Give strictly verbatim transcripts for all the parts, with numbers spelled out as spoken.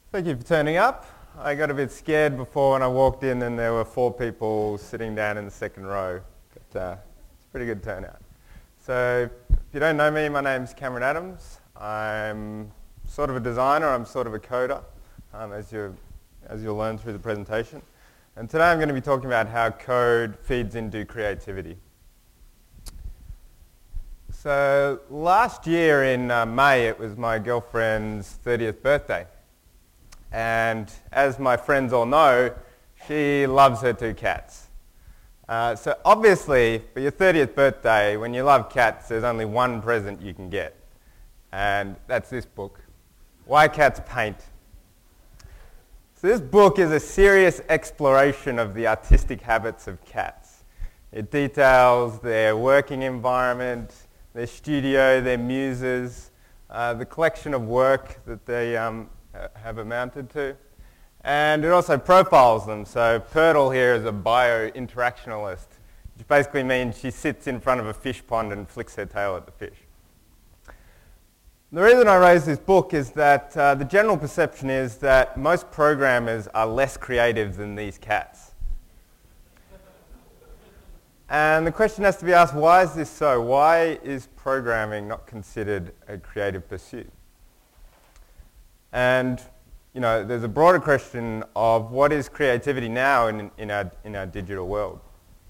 Thank you for turning up. I got a bit scared before when I walked in and there were four people sitting down in the second row. But uh, it's a pretty good turnout. So if you don't know me, my name's Cameron Adams. I'm sort of a designer, I'm sort of a coder, um, as, you, as you'll learn through the presentation. And today I'm going to be talking about how code feeds into creativity. So last year in uh, May, it was my girlfriend's thirtieth birthday. And as my friends all know, she loves her two cats. Uh, so obviously, for your thirtieth birthday, when you love cats, there's only one present you can get. And that's this book, Why Cats Paint. So this book is a serious exploration of the artistic habits of cats. It details their working environment, their studio, their muses, uh, the collection of work that they um, have amounted to, and it also profiles them. So Pirtle here is a bio-interactionalist, which basically means she sits in front of a fish pond and flicks her tail at the fish. The reason I raise this book is that uh, the general perception is that most programmers are less creative than these cats. And the question has to be asked, why is this so? Why is programming not considered a creative pursuit? And, you know, there's a broader question of what is creativity now in, in, our, in our digital world.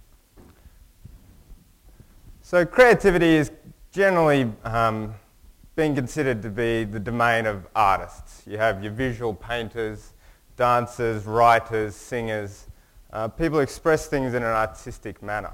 So creativity is generally um, being considered to be the domain of artists. You have your visual painters, dancers, writers, singers. Uh, people express things in an artistic manner.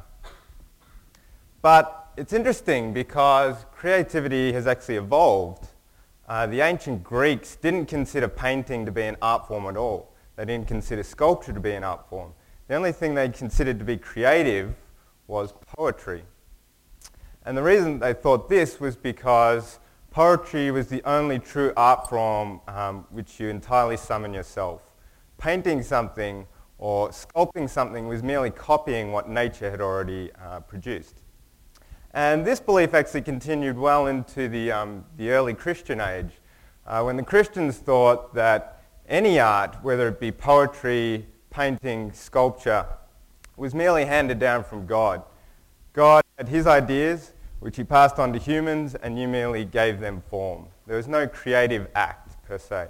But it's interesting because creativity has actually evolved. Uh, the ancient Greeks didn't consider painting to be an art form at all. They didn't consider sculpture to be an art form. The only thing they considered to be creative was poetry. And the reason they thought this was because poetry was the only true art form um, which you entirely summon yourself. Painting something or sculpting something was merely copying what nature had already uh, produced. And this belief actually continued well into the, um, the early Christian age, uh, when the Christians thought that any art, whether it be poetry, painting, sculpture, was merely handed down from God. God had his ideas, which he passed on to humans, and you merely gave them form. There was no creative act, per se.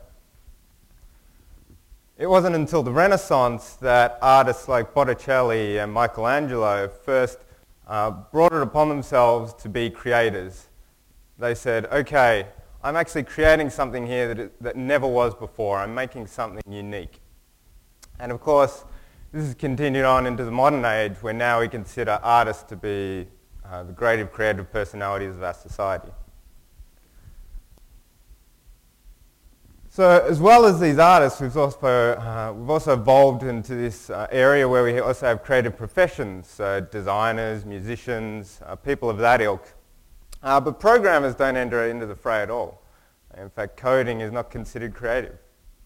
It wasn't until the Renaissance that artists like Botticelli and Michelangelo first Uh, brought it upon themselves to be creators. They said, okay, I'm actually creating something here that, it, that never was before. I'm making something unique. And of course, this has continued on into the modern age where now we consider artists to be uh, the great creative personalities of our society. So as well as these artists, we've also, uh, we've also evolved into this uh, area where we also have creative professions, so designers, musicians, uh, people of that ilk. Uh, but programmers don't enter into the fray at all. In fact, coding is not considered creative.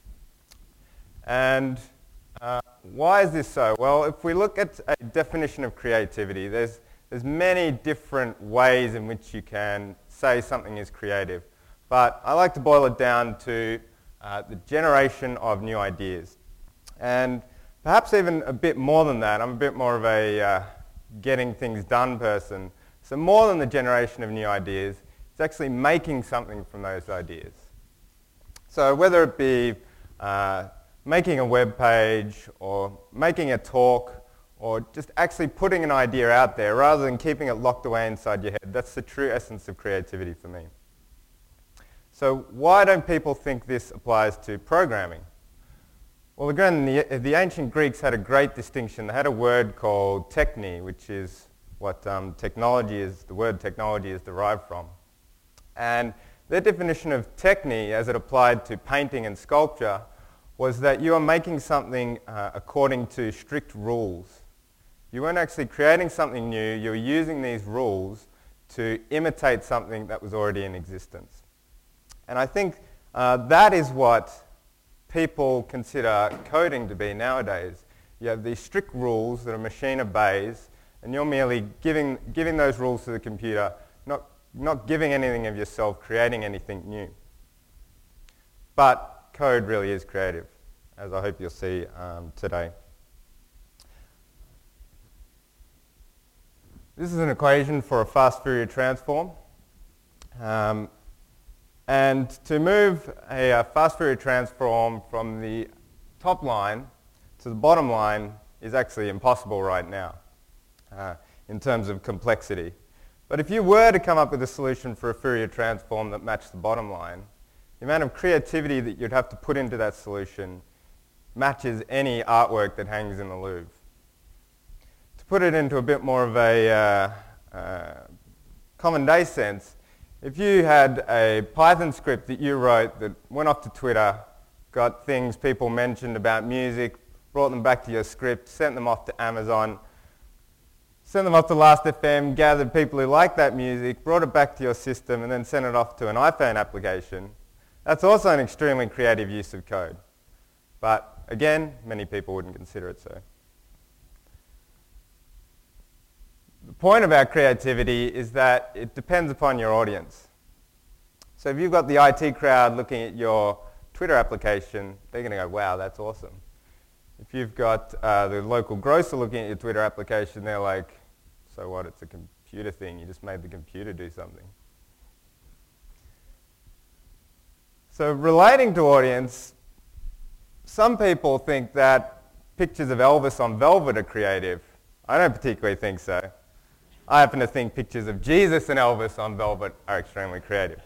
And uh, why is this so? Well, if we look at a definition of creativity, there's, there's many different ways in which you can say something is creative. But I like to boil it down to Uh, the generation of new ideas. And perhaps even a bit more than that. I'm a bit more of a uh, getting things done person. So more than the generation of new ideas, it's actually making something from those ideas. So whether it be uh, making a web page or making a talk or just actually putting an idea out there rather than keeping it locked away inside your head, that's the true essence of creativity for me. So why don't people think this applies to programming? Well, again, the, the ancient Greeks had a great distinction. They had a word called techne, which is what um, technology is, the word technology is derived from. And their definition of techne, as it applied to painting and sculpture, was that you are making something uh, according to strict rules. You weren't actually creating something new, you were using these rules to imitate something that was already in existence. And I think uh, that is what people consider coding to be nowadays. You have these strict rules that a machine obeys, and you're merely giving, giving those rules to the computer, not, not giving anything of yourself, creating anything new. But code really is creative, as I hope you'll see um, today. This is an equation for a fast Fourier transform. Um, and to move a, a fast Fourier transform from the top line to the bottom line is actually impossible right now uh, in terms of complexity. But if you were to come up with a solution for a Fourier transform that matched the bottom line, the amount of creativity that you'd have to put into that solution matches any artwork that hangs in the Louvre. To put it into a bit more of a uh, uh, common day sense, if you had a Python script that you wrote that went off to Twitter, got things people mentioned about music, brought them back to your script, sent them off to Amazon, sent them off to Last F M, gathered people who liked that music, brought it back to your system, and then sent it off to an iPhone application, that's also an extremely creative use of code. But again, many people wouldn't consider it so. The point about creativity is that it depends upon your audience. So if you've got the I T crowd looking at your Twitter application, they're going to go, wow, that's awesome. If you've got uh, the local grocer looking at your Twitter application, they're like, so what, it's a computer thing, you just made the computer do something. So relating to audience, some people think that pictures of Elvis on velvet are creative. I don't particularly think so. I happen to think pictures of Jesus and Elvis on velvet are extremely creative.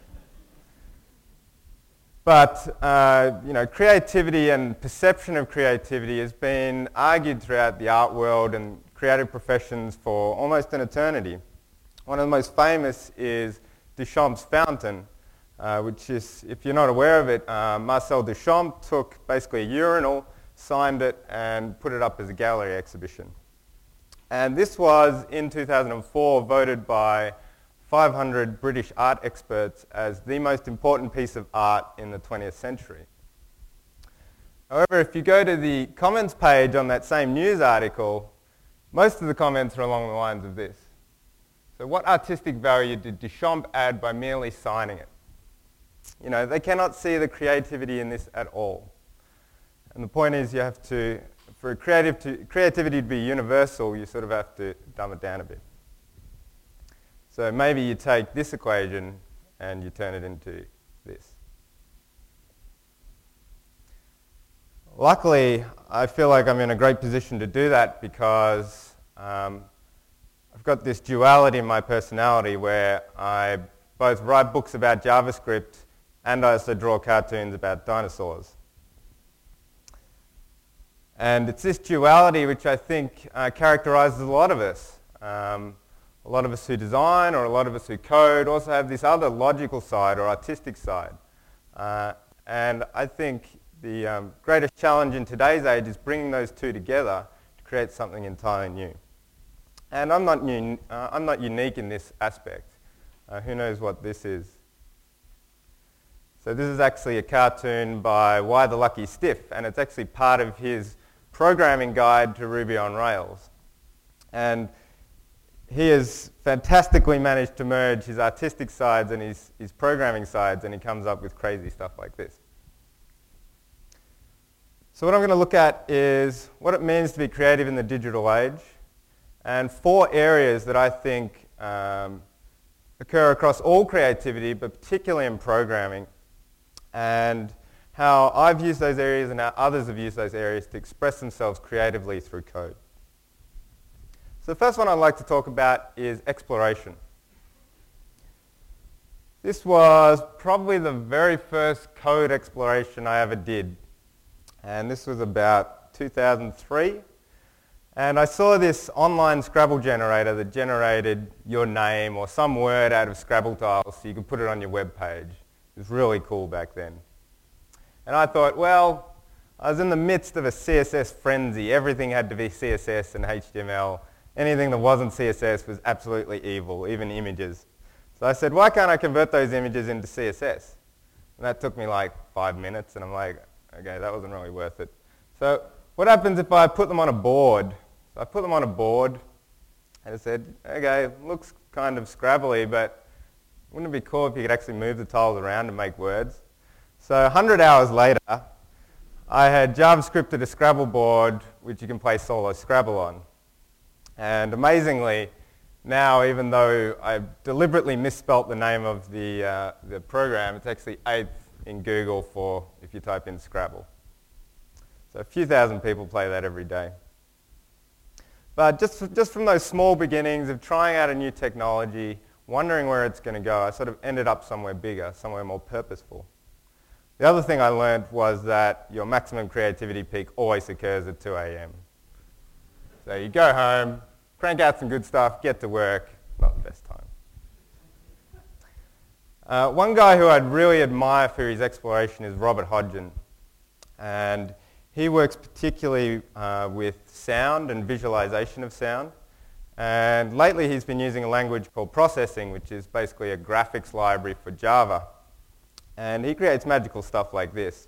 But uh, you know, creativity and perception of creativity has been argued throughout the art world and creative professions for almost an eternity. One of the most famous is Duchamp's fountain, uh, which is, if you're not aware of it, uh, Marcel Duchamp took basically a urinal, signed it, and put it up as a gallery exhibition. And this was, in two thousand four, voted by five hundred British art experts as the most important piece of art in the twentieth century. However, if you go to the comments page on that same news article, most of the comments are along the lines of this. So what artistic value did Duchamp add by merely signing it? You know, they cannot see the creativity in this at all. And the point is, you have to, for creative to, creativity to be universal, you sort of have to dumb it down a bit. So maybe you take this equation and you turn it into this. Luckily, I feel like I'm in a great position to do that because um, I've got this duality in my personality where I both write books about JavaScript and I also draw cartoons about dinosaurs. And it's this duality which I think uh, characterizes a lot of us. Um, a lot of us who design or a lot of us who code also have this other logical side or artistic side. Uh, and I think the um, greatest challenge in today's age is bringing those two together to create something entirely new. And I'm not, new, uh, I'm not unique in this aspect. Uh, who knows what this is? So this is actually a cartoon by Why the Lucky Stiff, and it's actually part of his programming guide to Ruby on Rails. And he has fantastically managed to merge his artistic sides and his, his programming sides, and he comes up with crazy stuff like this. So what I'm going to look at is what it means to be creative in the digital age, and four areas that I think um, occur across all creativity, but particularly in programming, and how I've used those areas and how others have used those areas to express themselves creatively through code. So the first one I'd like to talk about is exploration. This was probably the very first code exploration I ever did. And this was about two thousand three. And I saw this online Scrabble generator that generated your name or some word out of Scrabble tiles so you could put it on your web page. It was really cool back then. And I thought, well, I was in the midst of a C S S frenzy. Everything had to be C S S and H T M L. Anything that wasn't C S S was absolutely evil, even images. So I said, why can't I convert those images into C S S? And that took me like five minutes, and I'm like, okay, that wasn't really worth it. So what happens if I put them on a board? So I put them on a board, and I said, okay, it looks kind of Scrabbly, but wouldn't it be cool if you could actually move the tiles around and make words? So one hundred hours later, I had JavaScripted a Scrabble board which you can play solo Scrabble on. And amazingly, now even though I deliberately misspelt the name of the, uh, the program, it's actually eighth in Google for if you type in Scrabble. So a few thousand people play that every day. But just, just from those small beginnings of trying out a new technology, wondering where it's going to go, I sort of ended up somewhere bigger, somewhere more purposeful. The other thing I learned was that your maximum creativity peak always occurs at two A M So you go home, crank out some good stuff, get to work, not the best time. Uh, one guy who I'd really admire for his exploration is Robert Hodgin. And he works particularly uh, with sound and visualization of sound. And lately he's been using a language called processing, which is basically a graphics library for Java. And he creates magical stuff like this.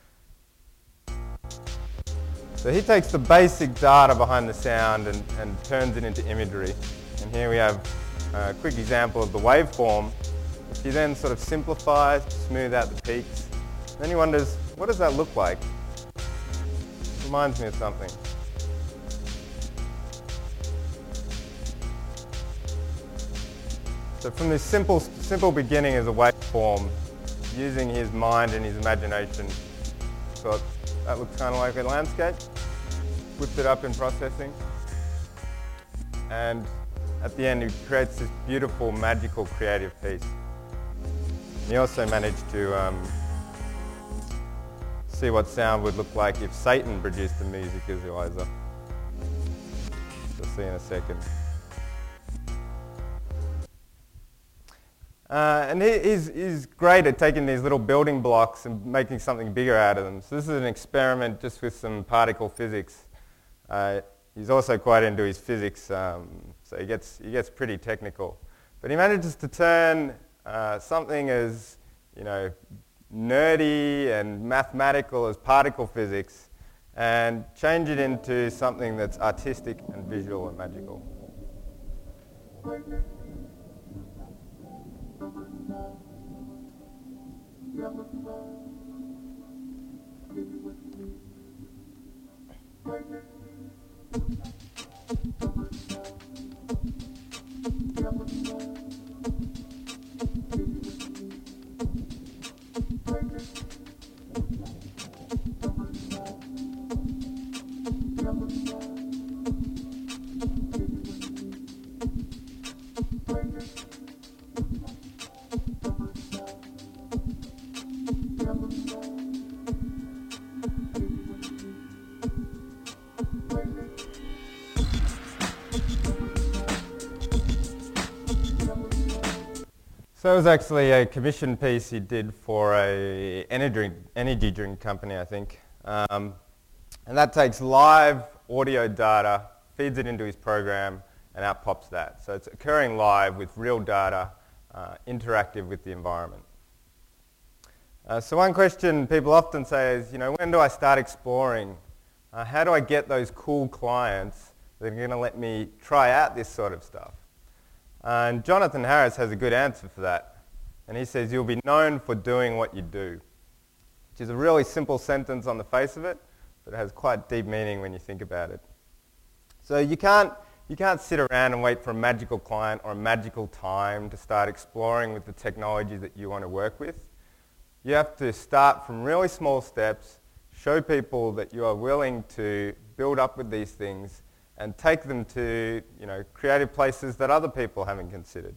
So he takes the basic data behind the sound and, and turns it into imagery. And here we have a quick example of the waveform, which he then sort of simplifies to smooth out the peaks. Then he wonders, what does that look like? Reminds me of something. So from this simple, simple beginning as a waveform, using his mind and his imagination, thought that looks kind of like a landscape, whipped it up in processing, and at the end he creates this beautiful, magical, creative piece. He also managed to um, see what sound would look like if Satan produced a music visualizer. We'll see in a second. Uh, and he, he's, he's great at taking these little building blocks and making something bigger out of them. So this is an experiment just with some particle physics. Uh, he's also quite into his physics, um, so he gets, he gets pretty technical. But he manages to turn uh, something as, you know, nerdy and mathematical as particle physics and change it into something that's artistic and visual and magical. So it was actually a commission piece he did for a energy drink, energy drink company, I think. Um, and that takes live audio data, feeds it into his program, and out pops that. So it's occurring live with real data, uh, interactive with the environment. Uh, so one question people often say is, you know, when do I start exploring? Uh, how do I get those cool clients that are going to let me try out this sort of stuff? And Jonathan Harris has a good answer for that. And he says, you'll be known for doing what you do, which is a really simple sentence on the face of it, but it has quite deep meaning when you think about it. So you can't, you can't sit around and wait for a magical client or a magical time to start exploring with the technology that you want to work with. You have to start from really small steps, show people that you are willing to build up with these things and take them to, you know, creative places that other people haven't considered.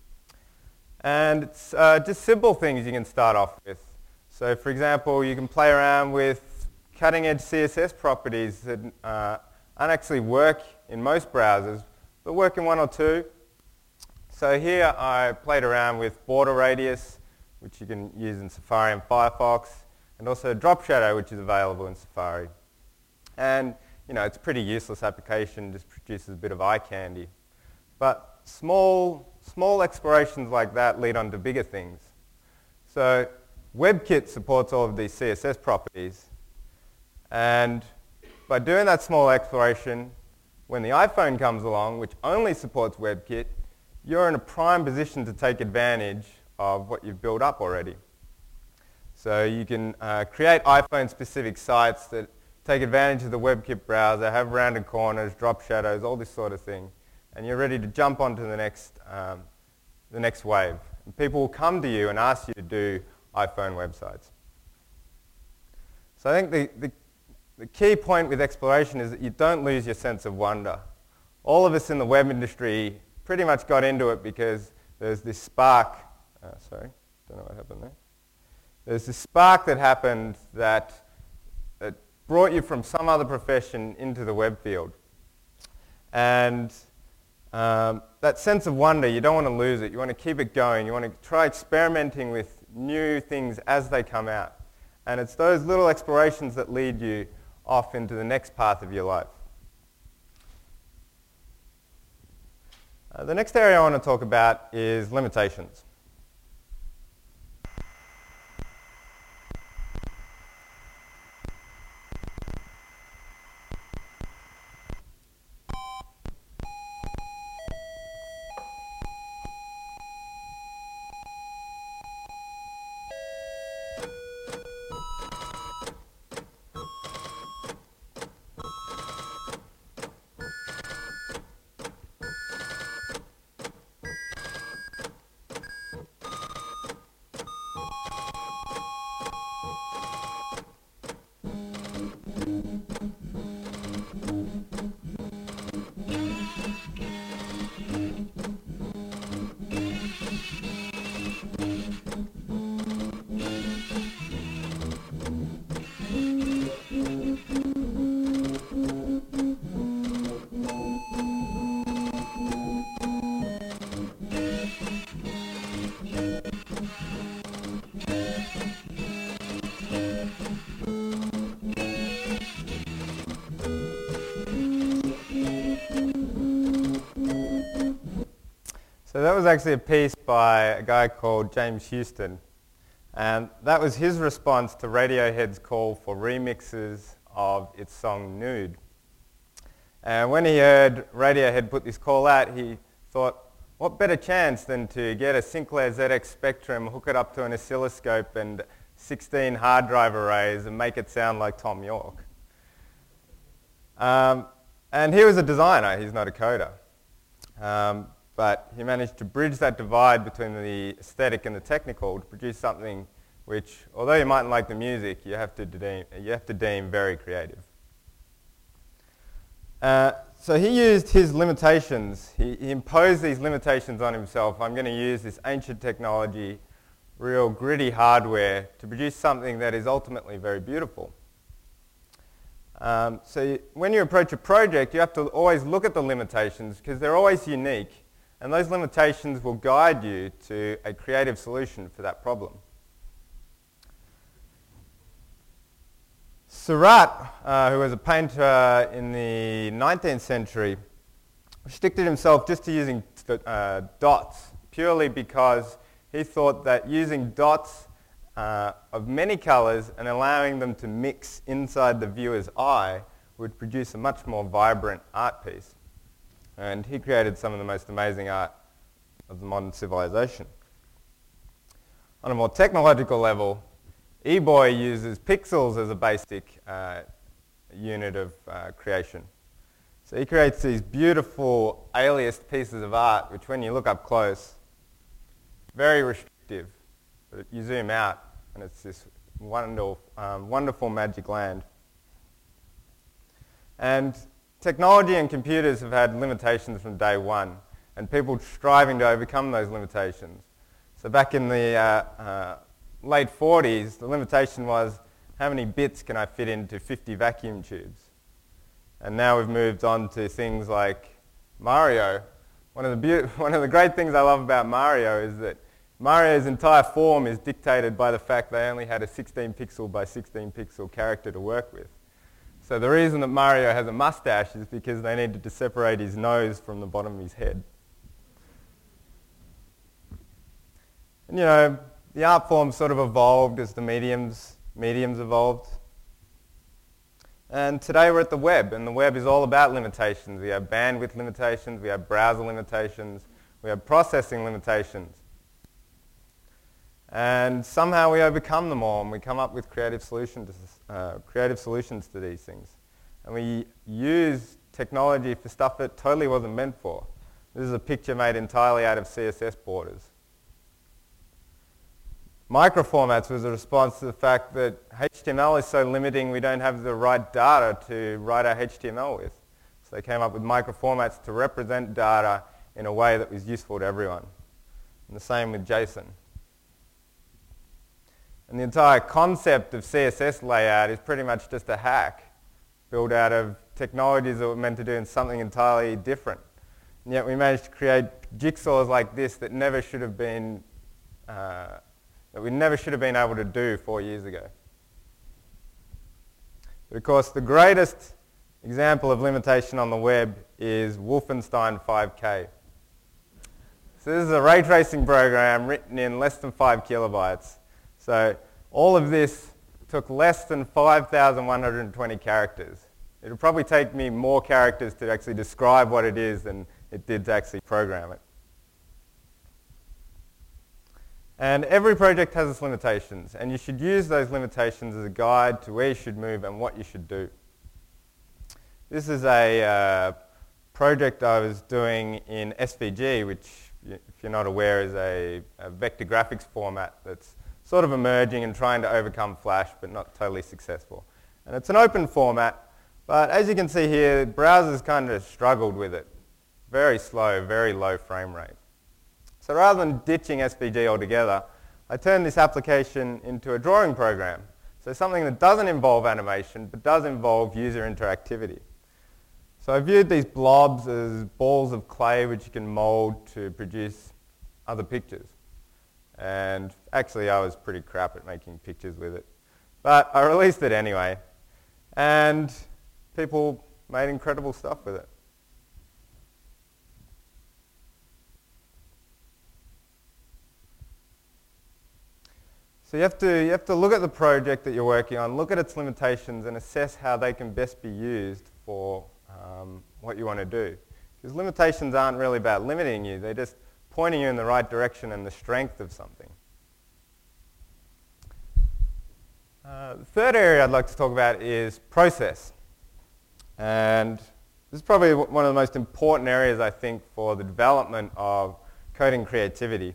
And it's uh, just simple things you can start off with. So for example, you can play around with cutting edge C S S properties that uh, aren't actually work in most browsers, but work in one or two. So here I played around with border radius, which you can use in Safari and Firefox, and also drop shadow, which is available in Safari. And you know, it's a pretty useless application, just produces a bit of eye candy. But small, small explorations like that lead on to bigger things. So WebKit supports all of these C S S properties. And by doing that small exploration, when the iPhone comes along, which only supports WebKit, you're in a prime position to take advantage of what you've built up already. So you can uh, create iPhone-specific sites that take advantage of the WebKit browser, have rounded corners, drop shadows, all this sort of thing, and you're ready to jump onto the next, um, the next wave. And people will come to you and ask you to do iPhone websites. So I think the, the, the key point with exploration is that you don't lose your sense of wonder. All of us in the web industry pretty much got into it because there's this spark, uh, sorry, don't know what happened there. There's this spark that happened that, that brought you from some other profession into the web field. And um, that sense of wonder, you don't want to lose it. You want to keep it going. You want to try experimenting with new things as they come out. And it's those little explorations that lead you off into the next path of your life. Uh, the next area I want to talk about is limitations. So that was actually a piece by a guy called James Houston, and that was his response to Radiohead's call for remixes of its song Nude. And when he heard Radiohead put this call out, he thought, what better chance than to get a Sinclair Z X Spectrum, hook it up to an oscilloscope and sixteen hard drive arrays and make it sound like Tom York. Um, and he was a designer, he's not a coder. Um, But he managed to bridge that divide between the aesthetic and the technical to produce something which, although you mightn't like the music, you have to deem, you have to deem very creative. Uh, so he used his limitations. He, he imposed these limitations on himself. I'm going to use this ancient technology, real gritty hardware, to produce something that is ultimately very beautiful. Um, so you, when you approach a project, you have to always look at the limitations because they're always unique. And those limitations will guide you to a creative solution for that problem. Seurat, uh, who was a painter in the nineteenth century, restricted himself just to using uh, dots, purely because he thought that using dots uh, of many colours and allowing them to mix inside the viewer's eye would produce a much more vibrant art piece. And he created some of the most amazing art of the modern civilization. On a more technological level, eBoy uses pixels as a basic uh, unit of uh, creation. So he creates these beautiful aliased pieces of art, which when you look up close, very restrictive. But you zoom out, and it's this wonderful, um, wonderful magic land. And technology and computers have had limitations from day one, and people striving to overcome those limitations. So back in the uh, uh, late forties, the limitation was how many bits can I fit into fifty vacuum tubes? And now we've moved on to things like Mario. One of the, one of the great things I love about Mario is that Mario's entire form is dictated by the fact they only had a sixteen pixel by sixteen pixel character to work with. So the reason that Mario has a mustache is because they needed to separate his nose from the bottom of his head. And you know, the art form sort of evolved as the mediums, mediums evolved. And today we're at the web, and the web is all about limitations. We have bandwidth limitations, we have browser limitations, we have processing limitations. And somehow we overcome them all and we come up with creative solutions, uh, creative solutions to these things. And we use technology for stuff it totally wasn't meant for. This is a picture made entirely out of C S S borders. Microformats was a response to the fact that H T M L is so limiting we don't have the right data to write our H T M L with. So they came up with microformats to represent data in a way that was useful to everyone. And the same with JSON. And the entire concept of C S S layout is pretty much just a hack built out of technologies that were meant to do something entirely different. And yet we managed to create jigsaws like this that never should have been, uh, that we never should have been able to do four years ago. But of course, the greatest example of limitation on the web is Wolfenstein five K. So this is a ray tracing program written in less than five kilobytes. So all of this took less than five thousand one hundred twenty characters. It would probably take me more characters to actually describe what it is than it did to actually program it. And every project has its limitations, and you should use those limitations as a guide to where you should move and what you should do. This is a uh, project I was doing in S V G, which, if you're not aware, is a, a vector graphics format that's sort of emerging and trying to overcome Flash, but not totally successful. And it's an open format, but as you can see here, browsers kind of struggled with it. Very slow, very low frame rate. So rather than ditching S V G altogether, I turned this application into a drawing program. So something that doesn't involve animation, but does involve user interactivity. So I viewed these blobs as balls of clay which you can mold to produce other pictures. And actually I was pretty crap at making pictures with it. But I released it anyway. And people made incredible stuff with it. So you have to, you have to look at the project that you're working on, look at its limitations and assess how they can best be used for um, what you want to do. Because limitations aren't really about limiting you, they're just pointing you in the right direction and the strength of something. Uh, the third area I'd like to talk about is process. And this is probably one of the most important areas, I think, for the development of coding creativity.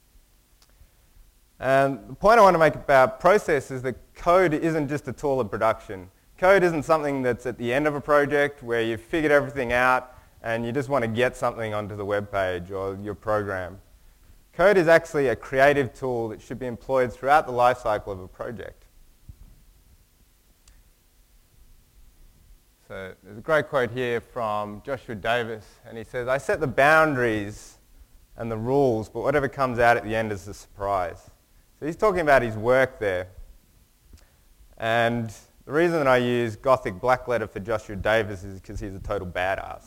And the point I want to make about process is that code isn't just a tool of production. Code isn't something that's at the end of a project where you've figured everything out and you just want to get something onto the web page or your program. Code is actually a creative tool that should be employed throughout the life cycle of a project. So there's a great quote here from Joshua Davis, and he says, "I set the boundaries and the rules, but whatever comes out at the end is a surprise." So he's talking about his work there. And the reason that I use Gothic blackletter for Joshua Davis is because he's a total badass.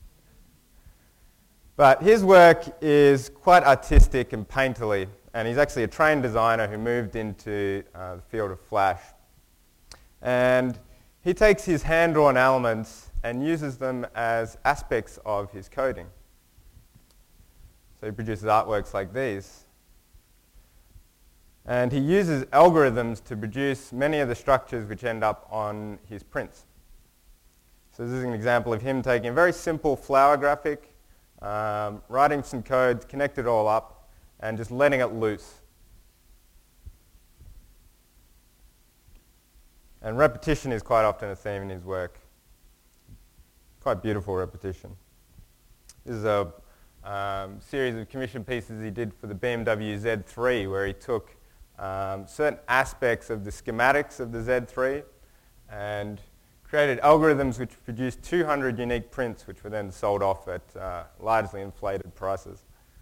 But his work is quite artistic and painterly, and he's actually a trained designer who moved into uh, the field of Flash. And he takes his hand-drawn elements and uses them as aspects of his coding. So he produces artworks like these. And he uses algorithms to produce many of the structures which end up on his prints. So this is an example of him taking a very simple flower graphic, um, writing some code, connect it all up, and just letting it loose. And repetition is quite often a theme in his work. Quite beautiful repetition. This is a um, series of commission pieces he did for the B M W Z three, where he took um, certain aspects of the schematics of the Z three and created algorithms which produced two hundred unique prints, which were then sold off at uh, largely inflated prices.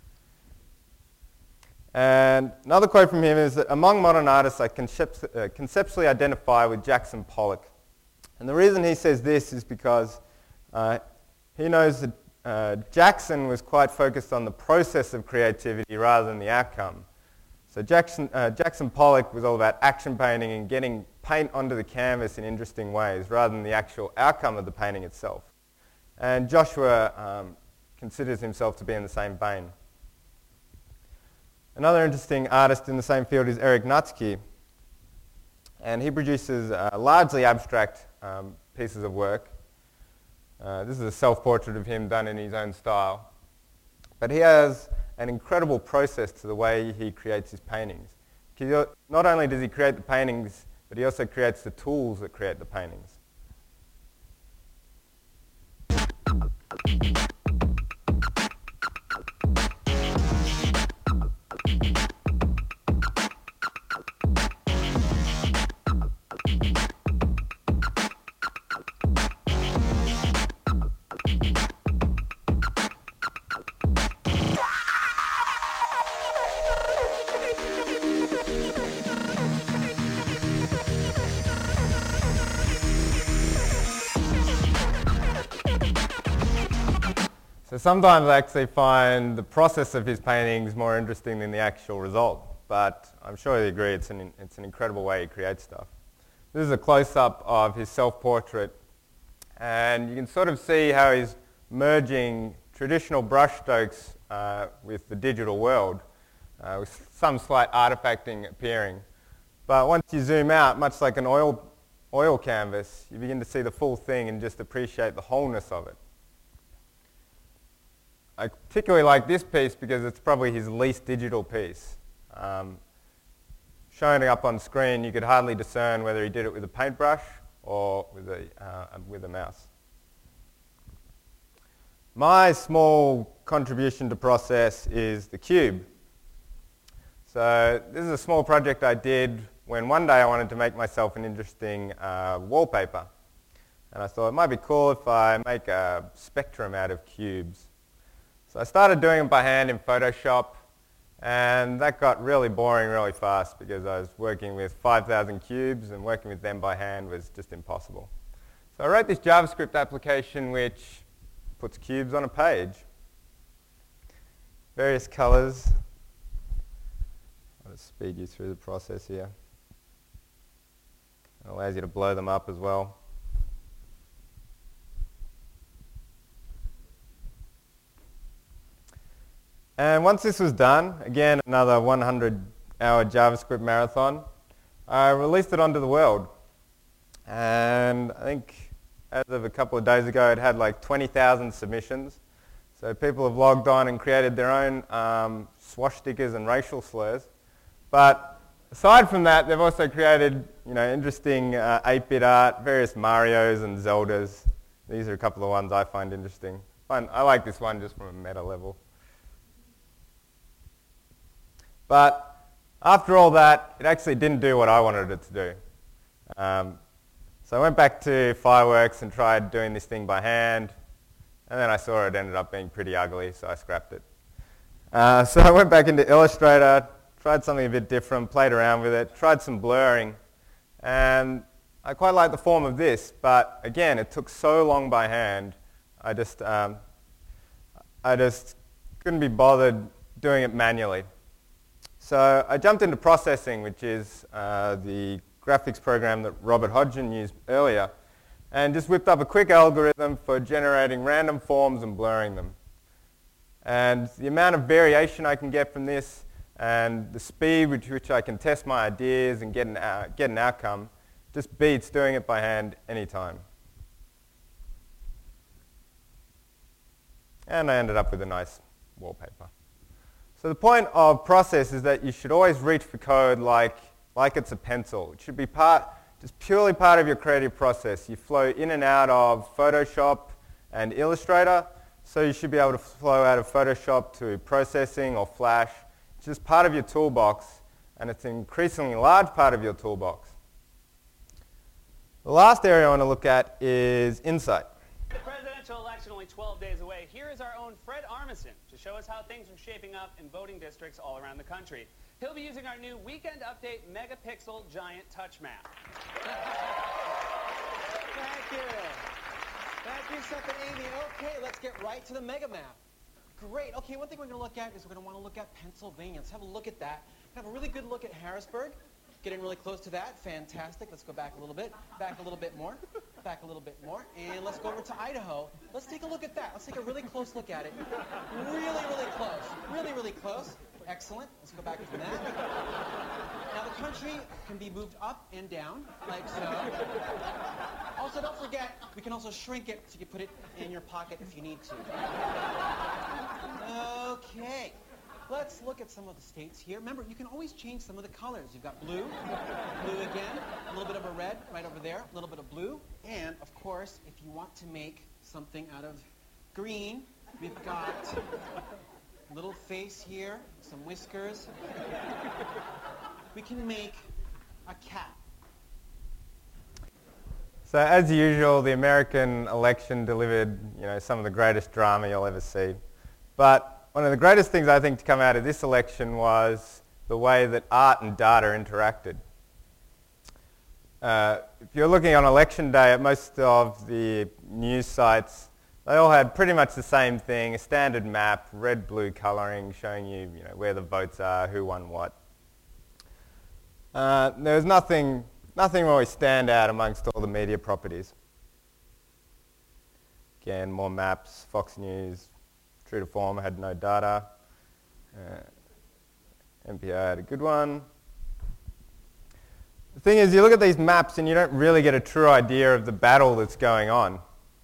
And another quote from him is that among modern artists, I concept uh, conceptually identify with Jackson Pollock. And the reason he says this is because uh, he knows that uh, Jackson was quite focused on the process of creativity rather than the outcome. So Jackson, uh, Jackson Pollock was all about action painting and getting paint onto the canvas in interesting ways rather than the actual outcome of the painting itself. And Joshua um, considers himself to be in the same vein. Another interesting artist in the same field is Eric Nutsky, and he produces uh, largely abstract um, pieces of work. Uh, this is a self-portrait of him done in his own style. But he has an incredible process to the way he creates his paintings. Not only does he create the paintings, but he also creates the tools that create the paintings. So sometimes I actually find the process of his paintings more interesting than the actual result, but I'm sure you agree it's an, it's an incredible way he creates stuff. This is a close-up of his self-portrait, and you can sort of see how he's merging traditional brushstrokes uh, with the digital world, uh, with some slight artifacting appearing. But once you zoom out, much like an oil, oil canvas, you begin to see the full thing and just appreciate the wholeness of it. I particularly like this piece because it's probably his least digital piece. Um, showing it up on screen, you could hardly discern whether he did it with a paintbrush or with a, uh, with a mouse. My small contribution to process is the cube. So this is a small project I did when one day I wanted to make myself an interesting uh, wallpaper. And I thought it might be cool if I make a spectrum out of cubes. So I started doing it by hand in Photoshop, and that got really boring really fast because I was working with five thousand cubes, and working with them by hand was just impossible. So I wrote this JavaScript application which puts cubes on a page. Various colors. I'll just speed you through the process here. It allows you to blow them up as well. And once this was done, again another one hundred hour JavaScript marathon, I released it onto the world. And I think as of a couple of days ago it had like twenty thousand submissions. So people have logged on and created their own um, swastikas and racial slurs. But aside from that, they've also created you know, interesting uh, eight bit art, various Marios and Zeldas. These are a couple of ones I find interesting. Fun. I like this one just from a meta level. But after all that, it actually didn't do what I wanted it to do. Um, so I went back to Fireworks and tried doing this thing by hand, and then I saw it ended up being pretty ugly, so I scrapped it. Uh, so I went back into Illustrator, tried something a bit different, played around with it, tried some blurring, and I quite like the form of this, but again, it took so long by hand, I just, um, I just couldn't be bothered doing it manually. So I jumped into processing, which is uh, the graphics program that Robert Hodgin used earlier, and just whipped up a quick algorithm for generating random forms and blurring them. And the amount of variation I can get from this and the speed with which I can test my ideas and get an, uh, get an outcome just beats doing it by hand anytime. And I ended up with a nice wallpaper. So the point of process is that you should always reach for code like, like it's a pencil. It should be part, just purely part of your creative process. You flow in and out of Photoshop and Illustrator, so you should be able to flow out of Photoshop to processing or Flash. It's just part of your toolbox, and it's an increasingly large part of your toolbox. The last area I want to look at is insight. The presidential election only twelve days away. Here is our own Fred Armisen to show us how things are shaping up in voting districts all around the country. He'll be using our new Weekend Update Megapixel Giant Touch Map. Thank you. Thank you, Seth and Amy. Okay, let's get right to the mega map. Great. Okay, one thing we're going to look at is we're going to want to look at Pennsylvania. Let's have a look at that. Have a really good look at Harrisburg. Getting really close to that. Fantastic. Let's go back a little bit. Back a little bit more. Back a little bit more. And let's go over to Idaho. Let's take a look at that. Let's take a really close look at it. Really, really close. Really, really close. Excellent. Let's go back to that. Now the country can be moved up and down, like so. Also, don't forget, we can also shrink it so you can put it in your pocket if you need to. Okay. Let's look at some of the states here. Remember, you can always change some of the colors. You've got blue, blue again, a little bit of a red right over there, a little bit of blue. And, of course, if you want to make something out of green, we've got a little face here, some whiskers. We can make a cat. So as usual, the American election delivered, you know, some of the greatest drama you'll ever see. But one of the greatest things I think to come out of this election was the way that art and data interacted. Uh, if you're looking on election day at most of the news sites, they all had pretty much the same thing, a standard map, red-blue colouring showing you, you know, where the votes are, who won what. Uh, there was nothing, nothing really stand out amongst all the media properties. Again, more maps, Fox News, true to form, had no data. Uh, N P R had a good one. The thing is, you look at these maps and you don't really get a true idea of the battle that's going on.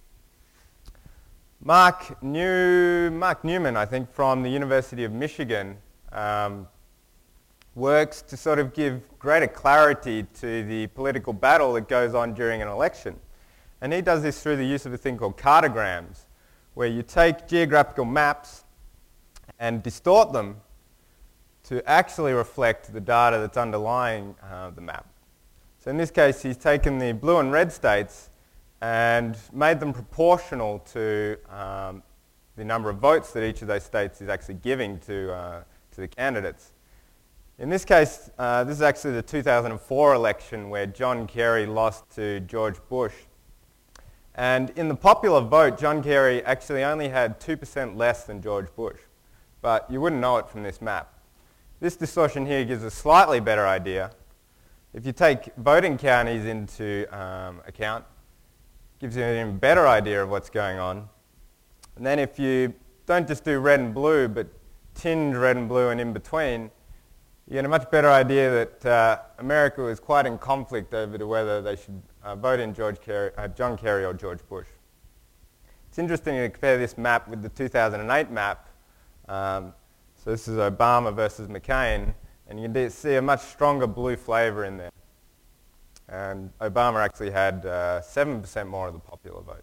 Mark, New, Mark Newman, I think, from the University of Michigan, um, works to sort of give greater clarity to the political battle that goes on during an election. And he does this through the use of a thing called cartograms, where you take geographical maps and distort them to actually reflect the data that's underlying uh, the map. So in this case, he's taken the blue and red states and made them proportional to um, the number of votes that each of those states is actually giving to, uh, to the candidates. In this case, uh, this is actually the two thousand four election where John Kerry lost to George Bush. And in the popular vote, John Kerry actually only had two percent less than George Bush. But you wouldn't know it from this map. This distortion here gives a slightly better idea. If you take voting counties into um, account, it gives you an even better idea of what's going on. And then if you don't just do red and blue, but tinge red and blue and in between, you get a much better idea that uh, America was quite in conflict over to whether they should uh, vote in George Kerry, uh, John Kerry or George Bush. It's interesting to compare this map with the two thousand eight map. Um, so this is Obama versus McCain, and you can see a much stronger blue flavour in there. And Obama actually had uh, seven percent more of the popular vote.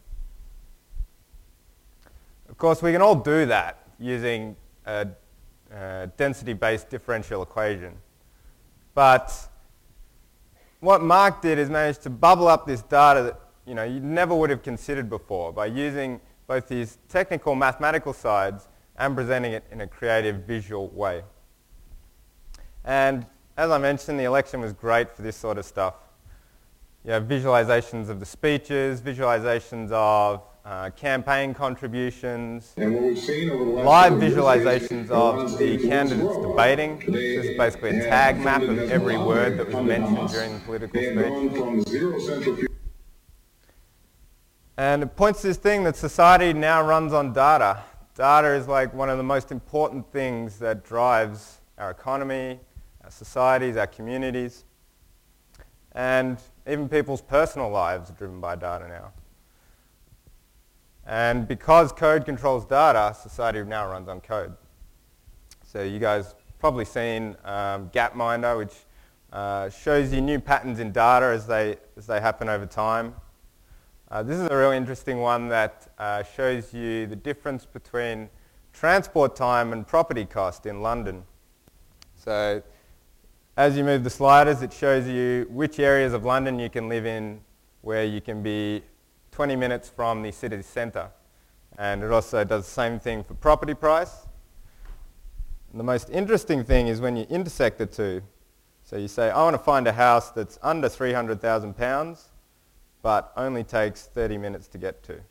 Of course, we can all do that using a uh, density-based differential equation. But what Mark did is manage to bubble up this data that, you know, you never would have considered before by using both these technical mathematical sides and presenting it in a creative visual way. And as I mentioned, the election was great for this sort of stuff. You have visualizations of the speeches, visualizations of uh, campaign contributions, and what we've seen over the last live several years, visualizations Iran of is the able to candidates grow. debating. They This is basically a have tag map of funded every Hezbollah, word that was funded mentioned Hamas. during the political They have speech. gone from zero centrifuge. And it points to this thing that society now runs on data. Data is like one of the most important things that drives our economy, our societies, our communities, and even people's personal lives are driven by data now. And because code controls data, society now runs on code. So you guys probably seen um, Gapminder, which uh, shows you new patterns in data as they, as they happen over time. Uh, this is a really interesting one that uh, shows you the difference between transport time and property cost in London. So as you move the sliders, it shows you which areas of London you can live in where you can be twenty minutes from the city centre. And it also does the same thing for property price. And the most interesting thing is when you intersect the two. So you say, I want to find a house that's under three hundred thousand pounds, but only takes thirty minutes to get to.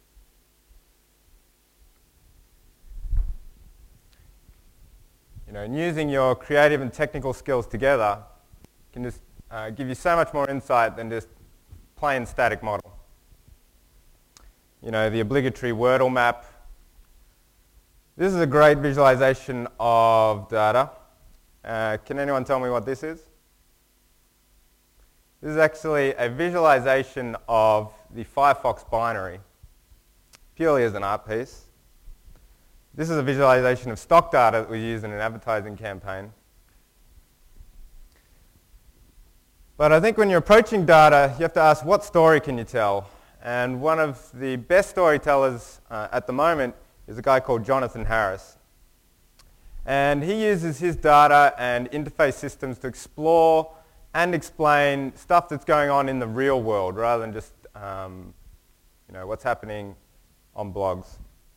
You know, and using your creative and technical skills together can just uh, give you so much more insight than just plain static model. You know, the obligatory Wordle map. This is a great visualization of data. Uh, can anyone tell me what this is? This is actually a visualization of the Firefox binary, purely as an art piece. This is a visualization of stock data that we use in an advertising campaign. But I think when you're approaching data, you have to ask, what story can you tell? And one of the best storytellers uh, at the moment is a guy called Jonathan Harris. And he uses his data and interface systems to explore and explain stuff that's going on in the real world, rather than just um, you know, what's happening on blogs,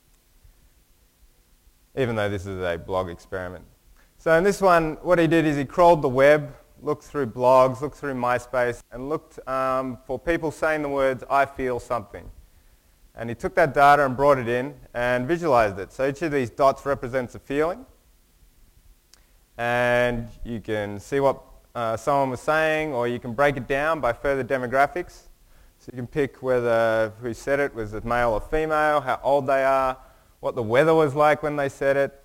even though this is a blog experiment. So in this one, what he did is he crawled the web, looked through blogs, looked through MySpace, and looked um, for people saying the words, "I feel something." And he took that data and brought it in and visualized it. So each of these dots represents a feeling. And you can see what uh, someone was saying, or you can break it down by further demographics. So you can pick whether who said it was a male or female, how old they are, what the weather was like when they said it,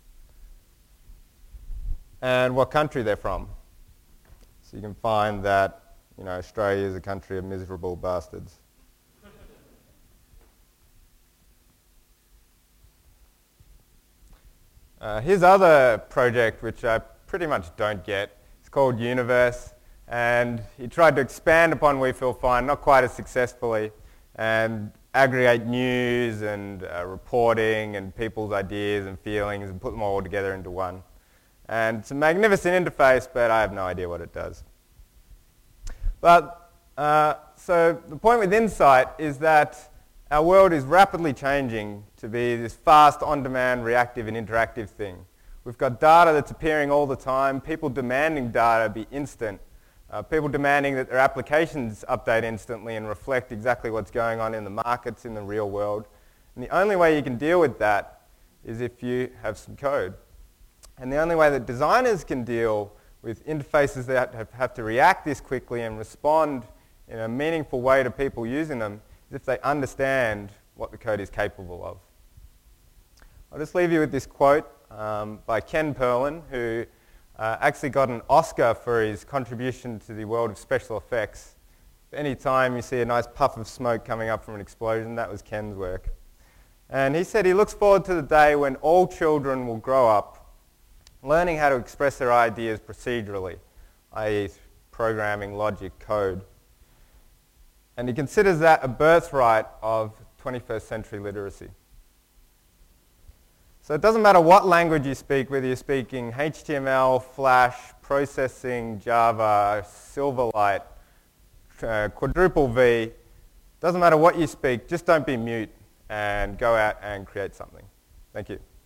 and what country they're from. So you can find that, you know, Australia is a country of miserable bastards. Uh, his other project, which I pretty much don't get, it's called Universe, and he tried to expand upon We Feel Fine, not quite as successfully, and aggregate news and uh, reporting and people's ideas and feelings and put them all together into one. And it's a magnificent interface, but I have no idea what it does. But, uh, so the point with Insight is that our world is rapidly changing to be this fast, on-demand, reactive and interactive thing. We've got data that's appearing all the time, people demanding data be instant, uh, people demanding that their applications update instantly and reflect exactly what's going on in the markets, in the real world. And the only way you can deal with that is if you have some code. And the only way that designers can deal with interfaces that have, have to react this quickly and respond in a meaningful way to people using them is if they understand what the code is capable of. I'll just leave you with this quote um, by Ken Perlin, who uh, actually got an Oscar for his contribution to the world of special effects. Any time you see a nice puff of smoke coming up from an explosion, that was Ken's work. And he said he looks forward to the day when all children will grow up learning how to express their ideas procedurally, that is programming, logic, code. And he considers that a birthright of twenty-first century literacy. So it doesn't matter what language you speak, whether you're speaking H T M L, Flash, processing, Java, Silverlight, uh, quadruple V, doesn't matter what you speak, just don't be mute and go out and create something. Thank you.